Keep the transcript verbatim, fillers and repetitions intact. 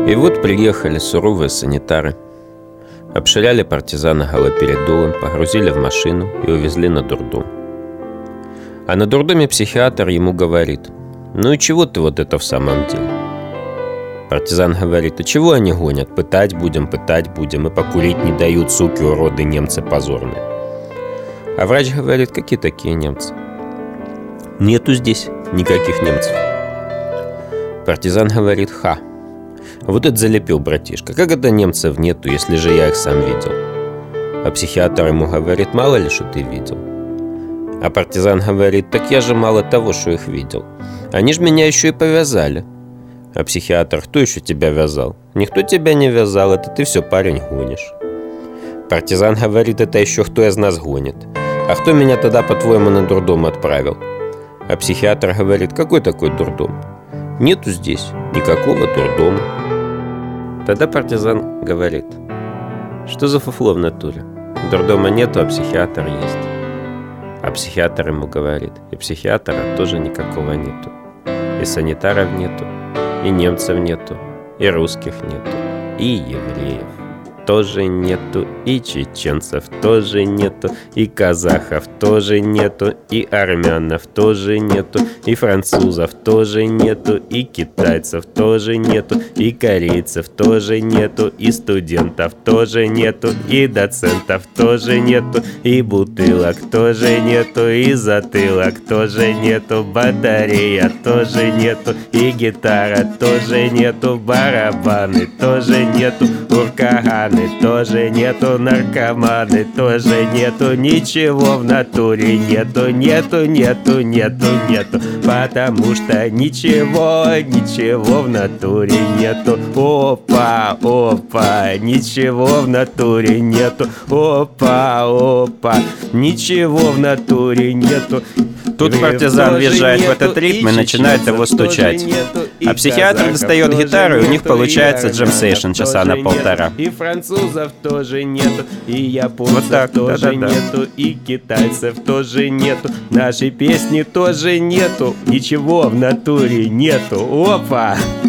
И вот приехали суровые санитары. Обширяли партизана галоперидолом, погрузили в машину и увезли на дурдом. А на дурдоме психиатр ему говорит: «Ну и чего ты вот это в самом деле?» Партизан говорит: «А чего они гонят? Пытать будем, пытать будем, и покурить не дают, суки, уроды, немцы позорные». А врач говорит: «Какие такие немцы? Нету здесь никаких немцев». Партизан говорит: «Ха, вот это залепил, братишка. Как это немцев нету, если же я их сам видел?» А психиатр ему говорит: «Мало ли, что ты видел». А партизан говорит: «Так я же мало того, что их видел. Они же меня еще и повязали». А психиатр: «Кто еще тебя вязал?» «Никто тебя не вязал, это ты все, парень, гонишь». Партизан говорит: «Это еще кто из нас гонит? А кто меня тогда, по-твоему, на дурдом отправил?» А психиатр говорит: «Какой такой дурдом? Нету здесь никакого дурдома». Тогда партизан говорит: «Что за фуфло в натуре? Дурдома нету, а психиатр есть». А психиатр ему говорит: «И психиатра тоже никакого нету, и санитаров нету, и немцев нету, и русских нету, и евреев тоже нету, и чеченцев тоже нету, и казахов тоже нету, и армянов тоже нету, и французов тоже нету, и китайцев тоже нету, и корейцев тоже нету, и студентов тоже нету, и доцентов тоже нету, и бутылок тоже нету, и затылок тоже нету, батарея тоже нету, и гитара тоже нету, барабаны тоже нету, уркаганы тоже нету, наркоманы тоже нету, ничего в натуре нету, нету, нету, нету, нету, потому что ничего, ничего в натуре нету. Опа, опа, ничего в натуре нету. Опа, опа, ничего в натуре нету». Тут партизан въезжает в этот ритм и начинает его стучать. А психиатр достает гитару, и у них получается джем-сейшн часа на полтора. И французов тоже нету, и японцев Вот так, тоже да-да-да. нету, и китайцев тоже нету, нашей песни тоже нету, ничего в натуре нету. Опа!